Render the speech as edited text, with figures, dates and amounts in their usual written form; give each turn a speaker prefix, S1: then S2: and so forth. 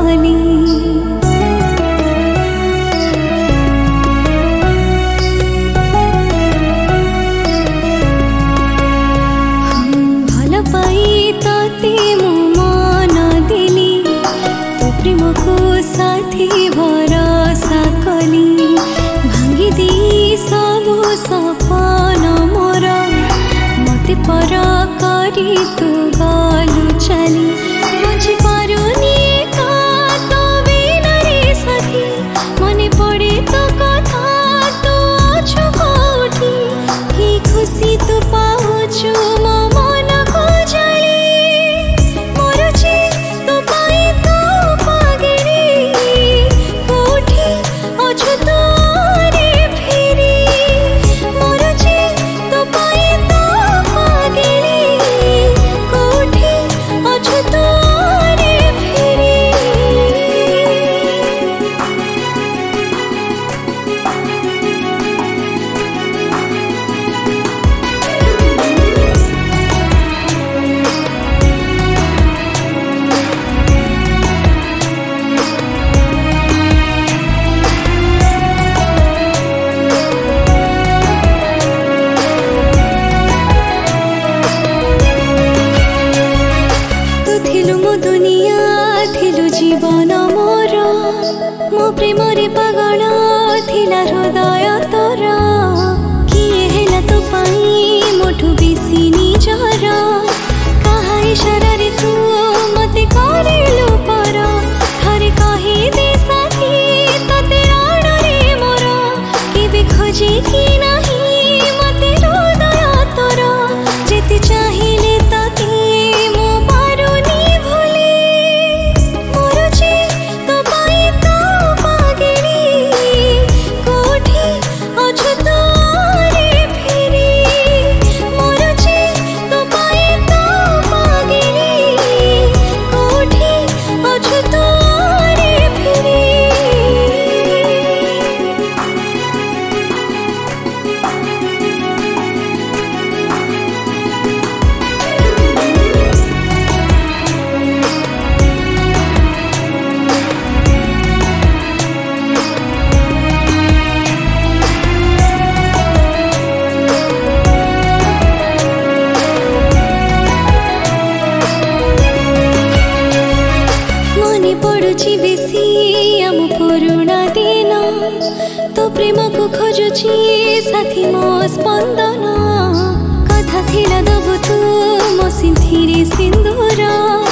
S1: कली भल पाई ताते मो मन देली तो प्रेम को साथी भरोसा कली भांगी दी सबु सपन मोर मते पर करी तू गलु चली बुझी पारुनी का तो बिना रे सखी मने पड़े तो कथा तो अछु कोठी की खुशी तू पाउछु मो मन को जली मोरुची तो पाई तो पागेरी कोठी अछु तो रे फेरी मोरुची तो पाई तो पागेरी कोठी अछु तो रे फेरी मो दुनिया थिलु जीवन मोर मो प्रेम रे पागल थिला हृदय तोर किए हेला तो पाई मोठु बेसी निजर कहा इशारा रे तू मते करिलु पर थरे कहि दे साथी तते रण रे मोर केबे खोजे कि नाही मते हृदय तोर जेते चाहिले तते पड़ुची बेसी आम पुरुणा दिन तो प्रेम को खोजुची साथी मो स्पंदन कथा थिला दबु तू मो सिंथिरे सिंदूर